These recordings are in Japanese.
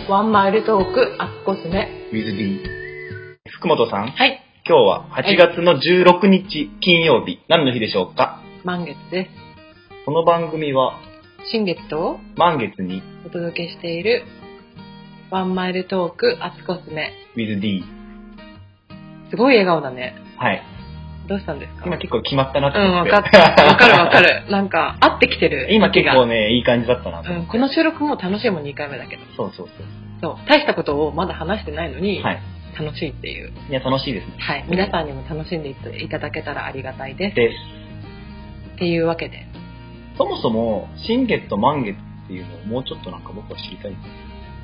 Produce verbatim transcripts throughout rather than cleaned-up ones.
ワンマイルトークアッコスメ with D。 福本さん、 はい、 今日ははちがつのじゅうろくにち金曜日、何の日でしょうか？ 満月です。 この番組は新月と満月にお届けしているワンマイルトークアッコスメ with D。 すごい笑顔だね。 はい。 どうしたんですか？ 今結構決まったなってうん、 思って。 わかった。わかるわかる。なんか合ってきてる。 今結構ね、いい感じだったなとうん、 思って。 この収録も楽しいもにかいめだけど。 そうそうそう。 そう、大したことをまだ話してないのに、 はい。 楽しいっていう。 いや、楽しいですね。 はい。皆さんにも楽しんでいただけたらありがたいです。 です。 っていうわけで。 そもそも、新月と満月っていうのをもうちょっとなんか僕は知りたいんです。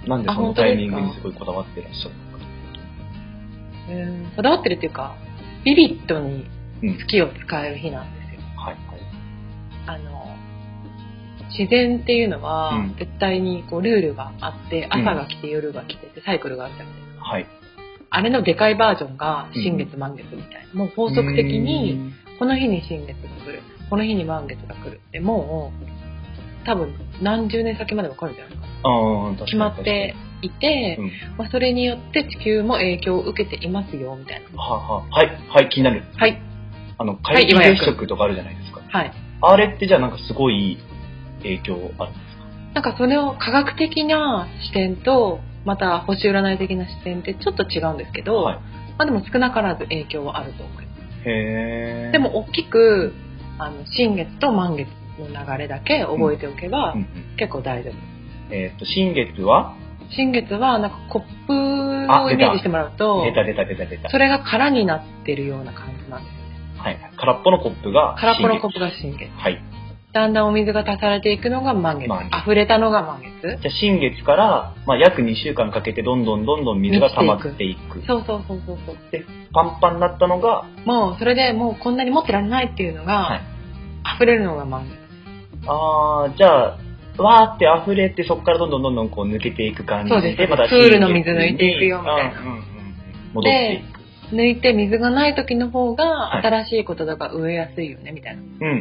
なんでそのタイミングにすごいこだわってらっしゃるのか。 うん、こだわってるっていうか、ビビッドにうん、 月を使える日なんですよ。 はいはい。 あの自然っていうのは、 うん、 絶対にこうルールがあって、朝が来て夜が来てってサイクルがあるじゃないですか。 はい。 あれのでかいバージョンが新月満月みたいな。もう法則的にこの日に新月が来る、この日に満月が来るってもう多分何十年先までわかるんじゃないかな。 あ、 決まっていて、うん、まあ、それによって地球も影響を受けていますよみたいな。 はははいはい、気になる。 はい。 あの皆既月食とかあるじゃないですか。 はい。 あれってじゃあなんかすごい影響あるんですか？ なんかそれを科学的な視点とまた星占い的な視点ってちょっと違うんですけど、はい、まあ、でも少なからず影響はあると思います。 へー。 でも大きくあの新月と満月の流れだけ覚えておけば、うんうんうん、結構大丈夫。 えっと新月は新月はなんかコップをイメージしてもらうと、 出た出た出た出た。 それが空になってるような感じなんですよね。 はい。空っぽのコップが空っぽのコップが新月。 はい。 だんだんお水が足されていくのが満月。満月。溢れたのが満月。 じゃあ新月から、まあ、約にしゅうかんかけてどんどんどんどん水が溜まっていく。 そうそうそうそうそう。 で、パンパンになったのが、 もうそれでもうこんなに持ってられないっていうのが、はい、溢れるのが満月。 あー、じゃあ、わーって溢れてそこからどんどんどんどんこう抜けていく感じで、 そうです。 またプールの水抜いていくよみたいな。 うんうんうん、戻っていく。 抜いて水がない時の方が新しいこととか植えやすいよねみたいな。 うんうんうんうん。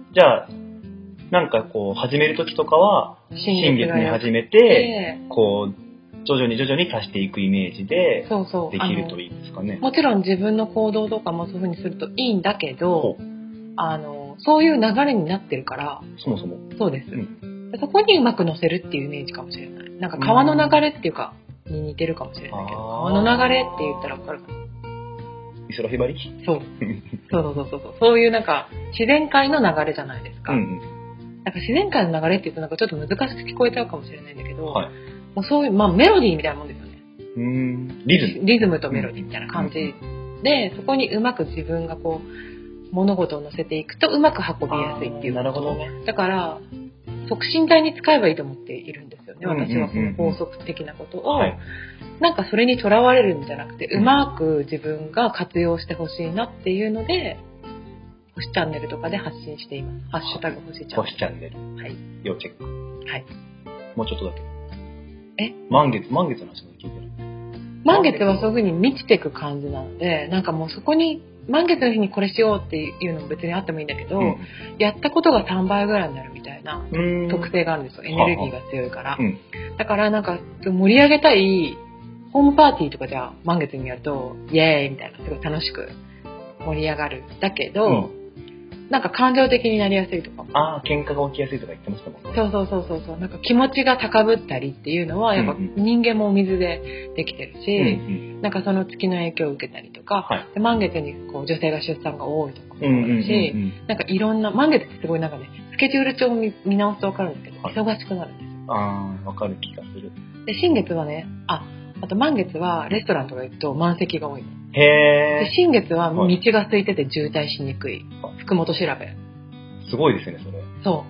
じゃあなんかこう始める時とかは新月に始めて、こう徐々に徐々に足していくイメージでできるといいですかね。 もちろん自分の行動とかもそういう風にするといいんだけど、あのそういう流れになってるから。 そもそも。 そうです。うん、そこにうまく乗せるっていうイメージかもしれない。なんか川の流れっていうか。に似てるかもしれないけど、川の流れって言ったら分かるかな。 美空ひばり？ そうそうそうそうそうそういうなんか自然界の流れじゃないですか。うんうん、なんか自然界の流れって言うとなんかちょっと難しく聞こえちゃうかもしれないんだけど、はい、もうそういうまあメロディーみたいなもんですよね。 うーん、リズムリズムとメロディーみたいな感じ、うん、でそこにうまく自分がこう物事を乗せていくとうまく運びやすいっていうこと。 なるほどね。 だから促進剤に使えばいいと思っているんですよね。私はこの法則的なことを、はい、なんかそれにとらわれるんじゃなくて、うまく自分が活用してほしいなっていうので、星チャンネルとかで発信しています。ハッシュタグ星チャンネル。 星チャンネル。 はい。 要チェック。 はい。 もうちょっとだけ。 え？ 満月、満月の話も聞いてる。 満月はそういう風に満ちていく感じなので、なんかもうそこに満月の日にこれしようっていうのも別にあってもいいんだけど、うん、やったことがさんばいぐらいになるみたいな特性があるんですよ。エネルギーが強いから。うん、だからなんか盛り上げたいホームパーティーとかじゃあ満月にやるとイエーイみたいなすごい楽しく盛り上がる。だけど、うん、なんか感情的になりやすいとかも。 ああ、喧嘩が起きやすいとか言ってましたもんね。 そうそうそうそうそう。なんか気持ちが高ぶったりっていうのはやっぱ人間もお水でできてるし、うんうん、なんかその月の影響を受けたりとか、はい、で満月にこう女性が出産が多いとかもそうだし、うんうんうんうん、なんかいろんな満月ってすごいなんかねスケジュール帳を 見, 見直すと分かるんだけど、はい、忙しくなるんですよ。 ああ、分かる気がする。 で新月はね、ああと満月はレストランとか行くと満席が多いの。 へで新月は道が空いてて渋滞しにくい。福本調べ。 すごいですねそれ。 そう。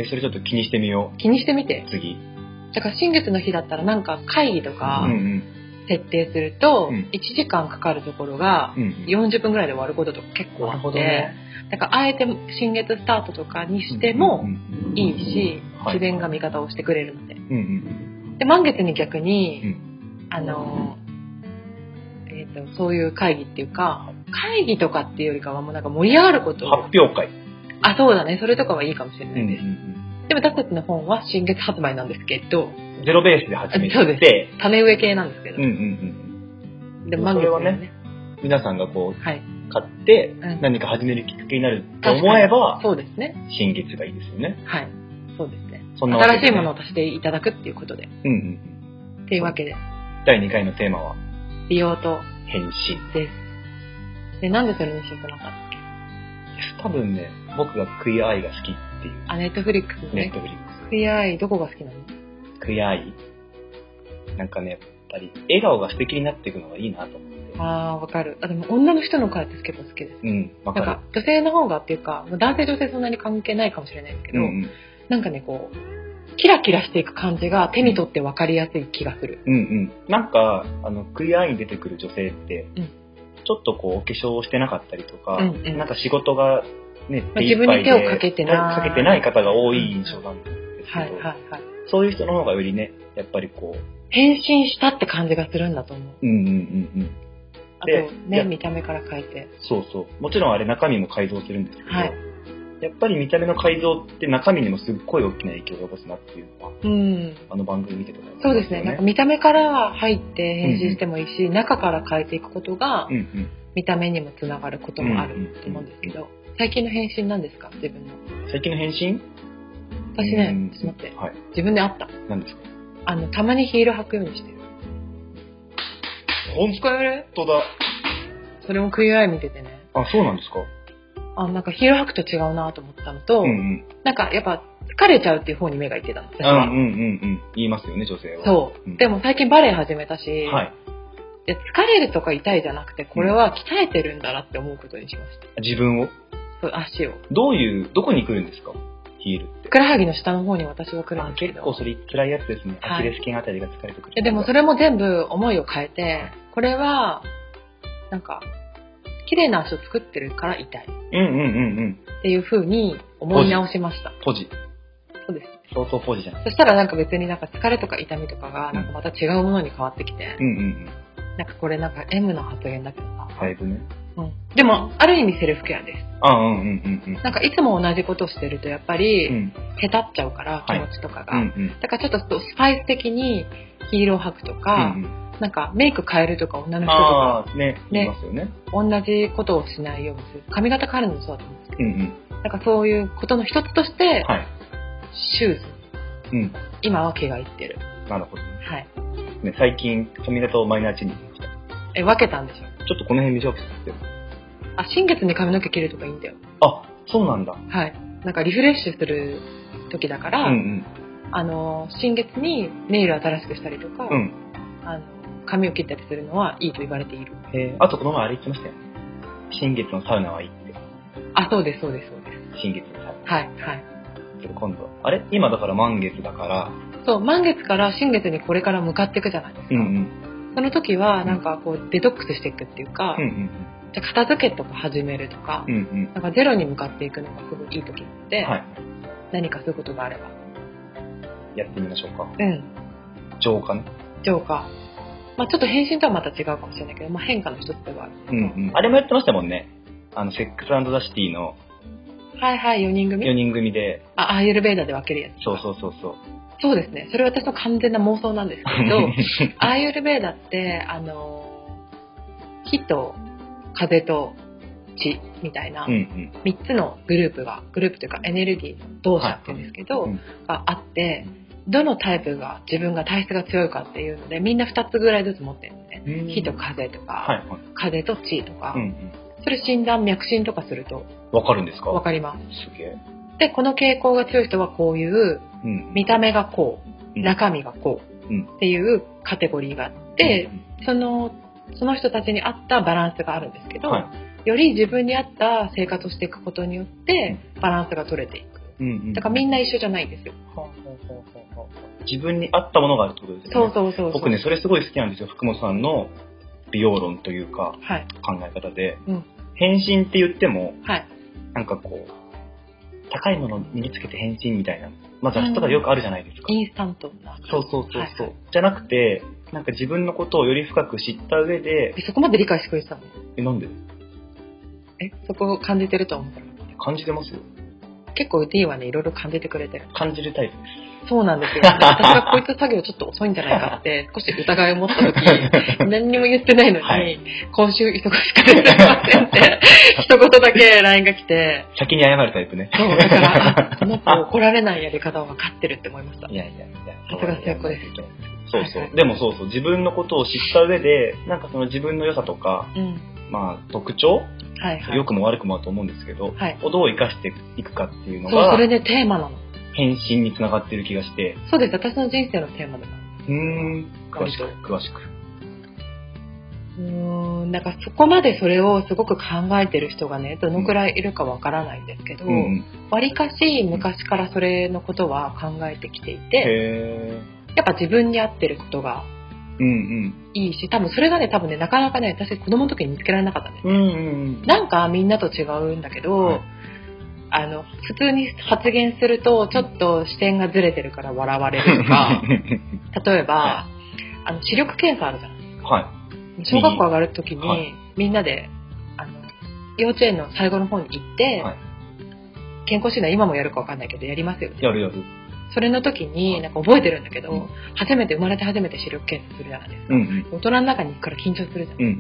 えそれちょっと気にしてみよう。 気にしてみて。 次。 だから新月の日だったらなんか会議とか設定するといちじかんかかるところがよんじゅっぷんぐらいで終わることとか結構あって、うんうん、なるほどね。だからあえて新月スタートとかにしてもいいし、自然が味方をしてくれるので。うんうん、で満月に逆に、うん、あの、えーと、そういう会議っていうか会議とかっていうよりかはもうなんか盛り上がることを発表会。 あ、そうだね。それとかはいいかもしれないです。 うんうんうん、 でも私たちの本は新月発売なんですけど、 ゼロベースで始めて、 そうです。種植え系なんですけど。 うんうんうん。 で、満月それはね、皆さんがこう、はい、買って何か始めるきっかけになると思えば、 そうですね。 新月がいいですよね。 はい。そうですね。 そんなわけで、ね、 新しいものを足していただくっていうことで。 うんうんうん。 っていうわけで。 だいにかいのテーマは美容と変身です。で、なんでそれにしようかなったっけ？多分ね、僕がクイアアイが好きっていう。 あ、ネットフリックスね。 ネットフリックス。 クイアアイどこが好きなの？ クイアアイなんかね、やっぱり笑顔が素敵になっていくのがいいなと思って。 ああ、わかる。あ、でも女の人の声って結構好きです。 うん、わかる。 なんか女性の方がっていうか、男性女性そんなに関係ないかもしれないですけど、うんうん、なんかね、こう、キラキラしていく感じが手に取って分かりやすい気がする。 うんうん。なんか、あの、クイアアイに出てくる女性って、うん、ちょっとこう、お化粧をしてなかったりとか、うんうん、なんか仕事がね、 まあ、自分に手をかけてない。 かけてない方が多い印象なんですけど、 はいはいはい。 そういう人の方がよりね、やっぱりこう、 変身したって感じがするんだと思う。 うんうんうんうん。 あとね、見た目から変えて。 そうそう。もちろんあれ中身も改造するんですけど、はい、やっぱり見た目の改造って中身にもすっごい大きな影響を及ぼすなっていうのは、うん、あの番組見てたら、ね、 そうですね。なんか見た目から入って変身してもいいし、うんうん、中から変えていくことが、うんうん、見た目にもつながることもあると思うんですけど、最近の変身なんですか？自分の。 最近の変身？ 私ね、ちょっと待って、はい、自分であった。 何ですか？ あの、たまにヒール履くようにしてる。 聞こえる？本当だ。 それもクイアアイ見ててね。 あ、そうなんですか？ あ、なんかヒール履くと違うなと思ったのと、うんうん、なんかやっぱ疲れちゃうっていう方に目がいってたの、私は。 うんうんうんうん。言いますよね、女性は。 そう。うん、でも最近バレエ始めたし、はい、で疲れるとか痛いじゃなくて、これは鍛えてるんだなって思うことにしました。 自分を？ そう、足を。 どういう、どこに来るんですか？ヒールって。 ふくらはぎの下の方に私は来るんですけど。 結構それ辛いやつですね。アキレス腱あたりが疲れてくる。 はい、でもそれも全部思いを変えて、これは、なんか、綺麗な足を作ってるから痛い。 うんうんうんうん。 っていう風に思い直しました。 ポジ。 そうです。 相当ポジじゃん。 そしたらなんか別になんか疲れとか痛みとかがなんかまた違うものに変わってきて。うんうんうん。なんかこれなんか エム の発言だけどさ。 だいぶね。 うん。でも、ある意味セルフケアです。 あうんうんうんうん。 なんかいつも同じことをしてるとやっぱり、うん、へたっちゃうから気持ちとかが。はいうんうん、だからちょっとスパイス的にヒールを履くとか、うんうん、なんかメイク変えるとか女の人とか、 あね、ね、言いますよね。 同じことをしないようにする。髪型変えるのもそうだと思うんですけど、うんうん、なんかそういうことの一つとして、はい、シューズ、うん、今は毛がいってる。 なるほどね。 はい。 ね、最近髪型をマイナーチェンジしてきた。 え、分けたんでしょ？ ちょっとこの辺見せようとしてる。 あ、新月に髪の毛切るとかいいんだよ。 あ、そうなんだ。 はい。なんかリフレッシュする時だから、うんうん、あの新月にネイル新しくしたりとか、うん、あの髪を切ったりするのはいいと言われている。 へあとこの前あれ言ってましたよね。新月のサウナはいいって。 あ、そうですそうですそうです。 新月のサウナ。 はいはい。 それ今度あれ今だから満月だから。 そう満月から新月にこれから向かっていくじゃないですか。うんうん、その時はなんかこうデトックスしていくっていうか。うんうんうんじゃ片付けとか始めるとか、うんうん、なんかゼロに向かっていくのがすごいいい時なので、はい、何かそういうことがあればやってみましょうか。 うん。 浄化ね。 浄化。まあちょっと変身とはまた違うかもしれないけど、まあ変化の一つではある。 うんうん。あれもやってましたもんね。あのセックス&ザシティの。 はいはいよにん組。 よにん組で。 あ、アーユルベーダで分けるやつ。 そうそうそうそう。 そうですね。それ私の完全な妄想なんですけど、アーユルベーダってあの火と風と地みたいなみっつのグループがグループというかエネルギーの動作っていうんですけど、はいうん、があってどのタイプが自分が体質が強いかっていうのでみんなふたつぐらいずつ持ってるのね。火と風とか、はいはい、風と地とか、うんうん、それ診断脈診とかするとわかるんですか？ わかります。 すげえ。 でこの傾向が強い人はこういう、うん、見た目がこう、うん、中身がこう、うん、っていうカテゴリーがあって、うん、そのその人たちに合ったバランスがあるんですけど、はい、より自分に合った生活をしていくことによってバランスが取れていく、うんうん、だからみんな一緒じゃないんですよ、うんうん、 自分に合ったものがあるってことですよね。 そうそうそうそう。 僕ねそれすごい好きなんですよ。福本さんの美容論というか、はい、考え方で、うん、変身って言っても、はい、なんかこう高いものを身につけて変身みたいな、まあ、雑誌とかでよくあるじゃないですか、 うん、インスタントな。 そうそうそうそう、はいはい、じゃなくてなんか自分のことをより深く知った上で。 えそこまで理解してくれてたの？ えなんで？ えそこを感じてると思ったの？ 感じてますよ。 結構 D はねいろいろ感じてくれてる。 感じるタイプです。 そうなんですよ。私がこいつ作業ちょっと遅いんじゃないかって少し疑いを持った時何にも言ってないのに、はい、今週忙しくてすいませんって一言だけ ライン が来て先に謝るタイプね。 そうだからこの子怒られないやり方を分かってるって思いました。 いやいやいやさすが成功です。 そうそう、はいはい、でもそうそう自分のことを知った上でなんかその自分の良さとか、うん、まあ特徴、はいはい、良くも悪くもだと思うんですけど、はい、をどう生かしていくかっていうのがそうそれでテーマなの。 変身につながっている気がして。 そうです。私の人生のテーマだな。 うーん詳しく詳しく。 うーんなんかそこまでそれをすごく考えてる人がねどのくらいいるかわからないんですけど、わり、うん、かし昔からそれのことは考えてきていて、へーやっぱ自分に合ってることがいいし、多分それがね多分ねなかなかね私子供の時に見つけられなかったんですね、うんうん、なんかみんなと違うんだけど、はい、あの普通に発言するとちょっと視点がずれてるから笑われるとか例えば、はい、あの視力検査あるじゃないですか、はい、小学校上がる時に、はい、みんなであの幼稚園の最後の方に行って、はい、健康診断今もやるか分かんないけどやりますよね。 やるやる。 それの時になんか覚えてるんだけど、うん、初めて生まれて初めて視力検査するじゃないですか、うんうん、大人の中に行くから緊張するじゃないですか、うんうん、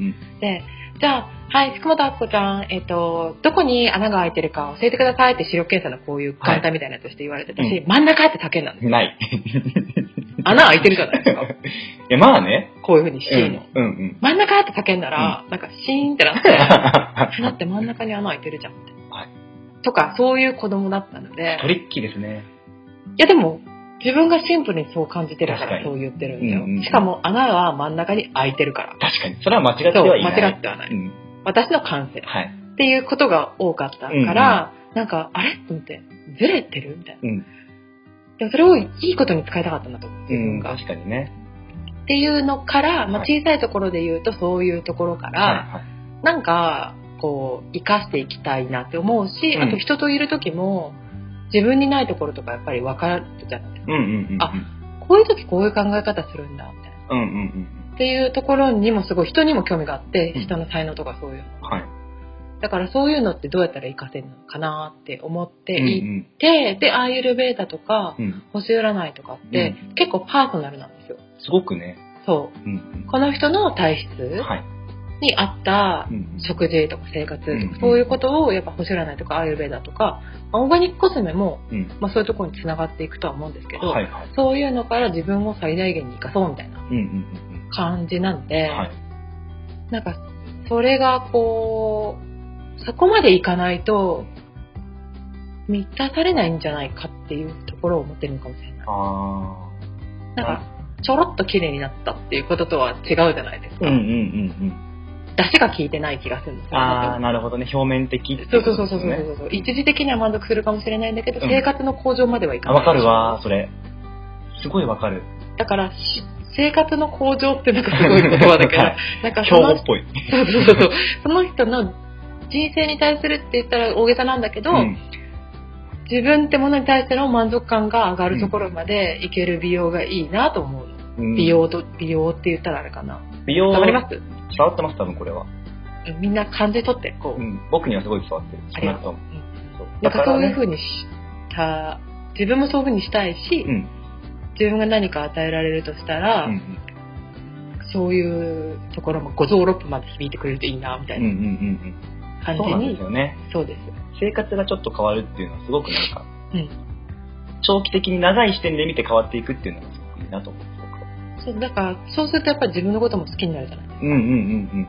でじゃあはい福本敦子ちゃん、えーと、どこに穴が開いてるか教えてくださいって視力検査のこういう簡単みたいなやつして言われて、はい、私、うん、真ん中って叫んだんですよ。 ない穴開いてるじゃないですか。いやまあねこういう風に C の、うんうんうん、真ん中って叫んだら、うん、なんかシーンってなってだって真ん中に穴開いてるじゃんって、はい、とかそういう子供だったのでトリッキーですね。 いやでも自分がシンプルにそう感じてるからそう言ってるんだよ、うんうん、しかも穴は真ん中に開いてるから。 確かにそれは間違ってはいない。 間違ってはない、うん、私の感性、はい、っていうことが多かったから、うんうん、なんかあれと思ってずれてるみたいな、うん、でもそれをいいことに使いたかったなと自分が、 うん、確かにねっていうのから、まあ、小さいところで言うとそういうところから、はいはい、なんかこう生かしていきたいなって思うし、うん、あと人といる時も自分にないところとかやっぱり分かるじゃないですか、うんうんうんうん、あこういう時こういう考え方するんだみたいな、うんうんうん、っていうところにもすごい人にも興味があって、うん、人の才能とかそういうの、はい、だからそういうのってどうやったら活かせるのかなって思っていって、うんうん、でアーユルベーダとか、うん、星占いとかって、うん、結構パーソナルなんですよ。 すごくね。 そう、うんうん、この人の体質、はいに合った食事とか生活とか、うんうん、そういうことをやっぱ星占いとかアーユルベーダとか、まあ、オーガニックコスメも、うんまあ、そういうところにつながっていくとは思うんですけど、はいはい、そういうのから自分を最大限に生かそうみたいな感じなんで、うんうんうん、なんかそれがこうそこまでいかないと満たされないんじゃないかっていうところを思ってるのかもしれない。あなんかちょろっと綺麗になったっていうこととは違うじゃないですか。うんうんうんうん出汁が効いてない気がするんですよ。 ああ、なるほどね。表面的ってことですね。そうそうそうそうそう。一時的には満足するかもしれないんだけど、うん、生活の向上まではいかない。 わかるわ、それ。すごいわかる。 だから生活の向上ってなんかすごい言葉だけど、はい、なんかそのっぽい。 そうそうそう。その人の人生に対するって言ったら大げさなんだけど、うん、自分ってものに対しての満足感が上がるところまでいける美容がいいなと思うの。うん、美容と美容って言ったらあれかな。 美容伝わります？ 伝わってます多分これは。 みんな感じ取ってこう、うん、 僕にはすごい伝わってる。 ありがとう。うん、そうなんかそういう風にした自分もそういう風にしたいし、うん、自分が何か与えられるとしたら、うんうん、そういうところも五臓六腑まで響いてくれるといいなみたいな感じに、うんうんうんうん、そうなんですよね。そうです。 生活がちょっと変わるっていうのはすごくなんか、うん、長期的に長い視点で見て変わっていくっていうのがすごくいいなと思うんです。 そうだからそうするとやっぱり自分のことも好きになるじゃないですか。うんうんうんうん。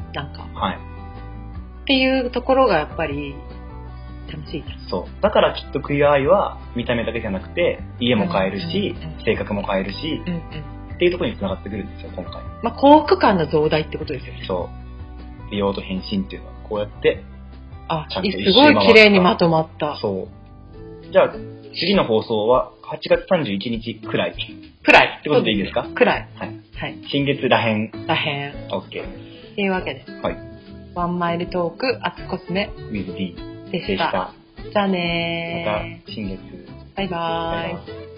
なんか。はい。っていうところがやっぱり楽しいじゃん。 そう。だからきっとクイアアイは見た目だけじゃなくて家も変えるし、うんうんうん、性格も変えるし、うんうん、っていうところに繋がってくるんですよ今回。 まあ幸福感の増大ってことですよね。 そう。美容と変身っていうのはこうやってあちゃんと一周回った。すごい綺麗にまとまった。 そう。じゃあ次の放送ははちがつさんじゅういちにちくらい。 くらい。 ってことでいいですか？ くらい。 はい。はい。新月らへん。 らへん。 OK。 っていうわけで。はい。ワンマイルトーク、アツコスメ。 ウィズ D。 でした。じゃあねー。 また新月。 バイバーイ。バイバーイ。